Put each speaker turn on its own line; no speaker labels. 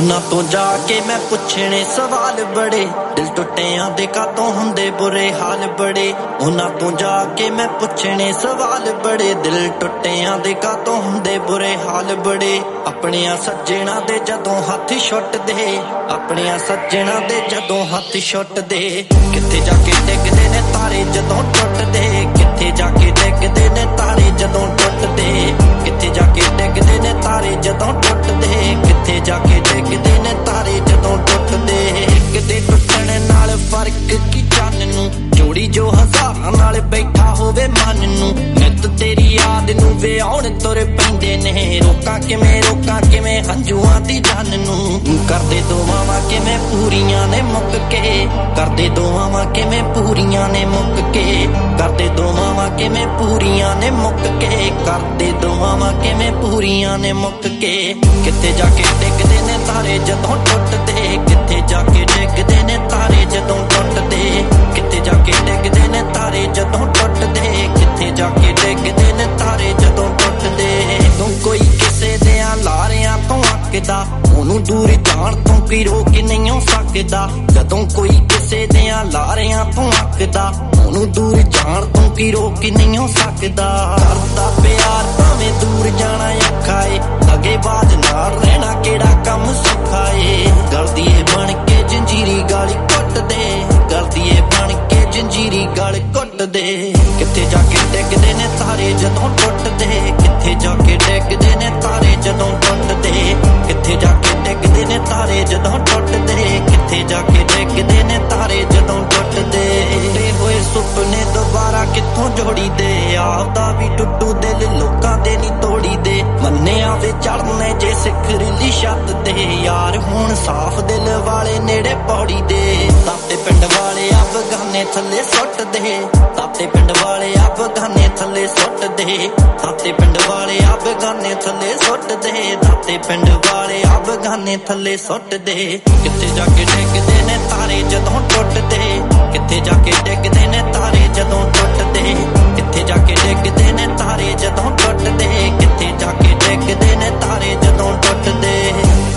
उन्हां तो जाके मैं पुछने सवाल बड़े, दिल टुटियां दे कातों हुंदे बुरे हाल बड़े। उन्हां तो जाके मैं पुछने सवाल बड़े, दिल टुटियां दे कातों हुंदे बुरे हाल बड़े। अपनियां सज्जणा दे जदों हथ छुटदे, अपनियां सज्जणा दे जदों हथ छुटदे, किथे जाके डिगदे ने तारे जदों टुटदे, किथे जाके डिगदे ने तारे जदों टुटदे, किथे जाके डिगदे ने तारे जदों टुटदे, किथे जाके डिगदे ने तारे जदों टुटदे। किते टुटण नाल फर्क की चन्न नूं, जोड़ी जो हज़ारां नाल बैठा होवे मन नूं। नित तेरी याद नूं वे आउण तुर पैंदे ने, रोकां किवें हंझूआं दी जान नूं। करदे दुआवां किवें पूरियां ने मुक के, करदे दुआवां किवें पूरियां ने मुक के, करदे दुआवां किवें पूरियां ने मुक के, करदे दुआवां किवें पूरियां ने मुक के। किथे जाके डिगदे ने तारे जदों टुटदे, किथे जाके डिगदे ने तारे जदों टुटदे, किथे जाके डिगदे ने तारे जदों टुटदे, किथे जाके डिगदे ने तारे जदों टुटदे। तू कोई किसे देयां लारियां तो अकदा, ओनू दूर जाण तो कोई रोक नहीं हो सकदा। जदों कोई किसे देयां लारियां तो अकदा, ओनू दूर जाण तो कोई रोक नहीं हो सकदा। करदा प्यार भावें दूर जाना औखा ए, लगे बाज नाल रहना केड़ा कम सौखा ए। गलदी बन के जंजीरी गाली कुट दे, गलदी बन के जंजीरी गाल कुट दे। किथे जाके डिगदे ने तारे जदों टुटदे, किथे जाके डिगदे ने तारे जदों टुटदे, किथे जाके डिगदे ने तारे जदों टुटदे, किथे जाके डिगदे ने तारे जदों टुटदे। टुटे होए सुपने दोबारा कित्थों जोड़ी दे, आपदा भी टुटू दिल लोकां दे नी तोड़ी दे। मन्ने आवे चढ़ने जे सिखरीली छत ते, यार हुण साफ दिल वाले नेड़े पौड़ी दे। ताते पिंड वाले अफगाने थल्ले सुट दे, ताते पिंड वाले अफगाने थल्ले सुट दे, ताते पिंड वाले अफगाने थल्ले सुट दे, ताते पिंड वाले अफगाने थल्ले सुट दे। किथे जाके डिगदे ने तारे जदों टुटदे, किथे जाके डिगदे ने तारे जदों टुटदे, किथे जाके डिगदे ने तारे जदों टुटदे, किथे जाके डिगदे ने तारे जदों टुटदे।